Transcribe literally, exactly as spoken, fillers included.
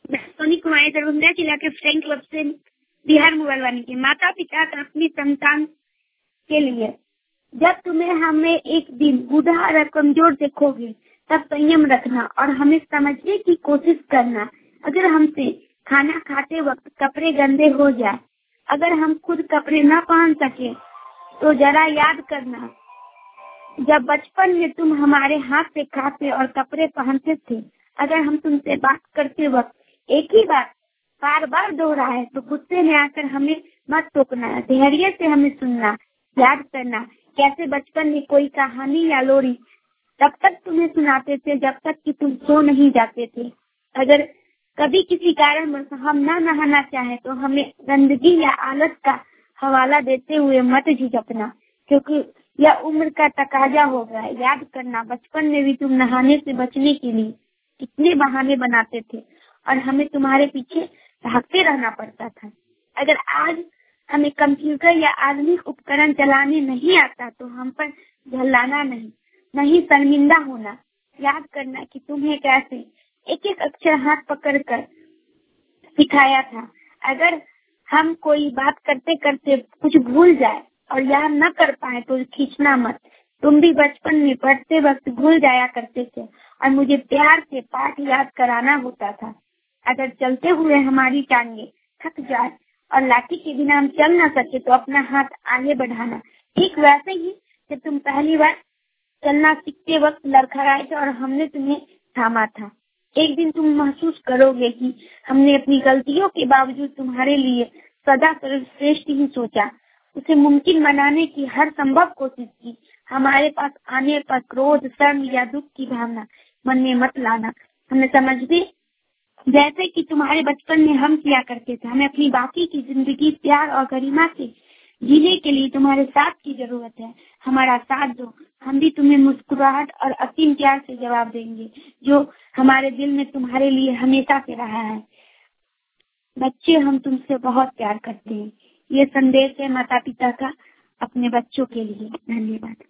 मैं सोनी कुमारी दरभंगा जिला के फ्रेंक क्लब से बिहार मोबाइल वाणी के माता पिता का अपनी संतान के लिए, जब तुम्हें हमें एक दिन बूढ़ा और कमजोर देखोगे तब संयम रखना और हमें समझने की कोशिश करना। अगर हमसे खाना खाते वक्त कपड़े गंदे हो जाए, अगर हम खुद कपड़े न पहन सके तो जरा याद करना, जब बचपन में तुम हमारे हाथ से खाते और कपड़े पहनते थे। अगर हम तुमसे बात करते वक्त एक ही बात बार बार दोहराए तो गुस्से में आकर हमें मत टोकना, धैर्य से हमें सुनना। याद करना कैसे बचपन में कोई कहानी या लोरी तब तक तुम्हें सुनाते थे जब तक कि तुम सो नहीं जाते थे। अगर कभी किसी कारण हम न नहाना चाहे तो हमें गंदगी या आलस का हवाला देते हुए मत झिझकना, क्योंकि यह उम्र का तकाजा होगा। याद करना बचपन में भी तुम नहाने से बचने के लिए कितने बहाने बनाते थे और हमें तुम्हारे पीछे भागते रहना पड़ता था। अगर आज हमें कंप्यूटर या आधुनिक उपकरण चलाने नहीं आता तो हम पर झल्लाना नहीं, नहीं शर्मिंदा होना। याद करना कि तुम्हें कैसे एक एक अक्षर हाथ पकड़कर सिखाया था। अगर हम कोई बात करते करते कुछ भूल जाए और याद न कर पाए तो खींचना मत। तुम भी बचपन में पढ़ते वक्त भूल जाया करते थे और मुझे प्यार से पाठ याद कराना होता था। अगर चलते हुए हमारी टांगे थक जाए और लाठी के बिना हम चल न सके तो अपना हाथ आगे बढ़ाना। ठीक वैसे ही जब तुम पहली बार चलना सीखते वक्त लड़खड़ाए थे और हमने तुम्हें थामा था। एक दिन तुम महसूस करोगे कि हमने अपनी गलतियों के बावजूद तुम्हारे लिए सदा सर्वश्रेष्ठ ही सोचा, उसे मुमकिन बनाने की हर संभव कोशिश की। हमारे पास आने पर क्रोध, शर्म या दुख की भावना मन में मत लाना। हमें समझने जैसे कि तुम्हारे बचपन में हम किया करते थे। हमें अपनी बाकी की जिंदगी प्यार और गरिमा से जीने के लिए तुम्हारे साथ की जरूरत है। हमारा साथ दो, हम भी तुम्हें मुस्कुराहट और असीम प्यार से जवाब देंगे जो हमारे दिल में तुम्हारे लिए हमेशा से रहा है। बच्चे, हम तुमसे बहुत प्यार करते हैं। ये संदेश है माता पिता का अपने बच्चों के लिए। धन्यवाद।